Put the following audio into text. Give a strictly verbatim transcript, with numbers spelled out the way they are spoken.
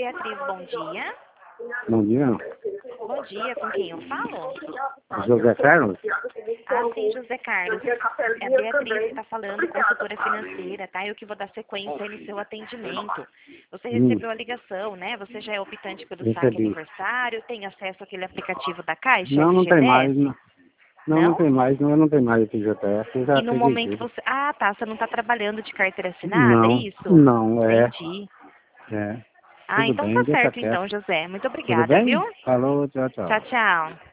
Beatriz, bom dia. Bom dia. Bom dia, com quem eu falo? José Carlos? Ah, sim, José Carlos. É a Beatriz que está falando, consultora financeira, tá? Eu que vou dar sequência aí no seu atendimento. Você Hum, recebeu a ligação, né? Você já é optante pelo saque recebi. aniversário, tem acesso àquele aplicativo da Caixa, Não, não tem mais. F G T S? Não, não, não Não? tem mais. Não, não tem mais o F G T S. Eu já E no peguei momento tudo. você... Ah, tá, você não está trabalhando de carteira assinada, é Não, isso? não, é. Entendi. É. Ah, Tudo então bem, tá deixa certo quieto. então, José. Muito Tudo obrigada, viu? bem? Falou, tchau, Tchau, tchau. tchau.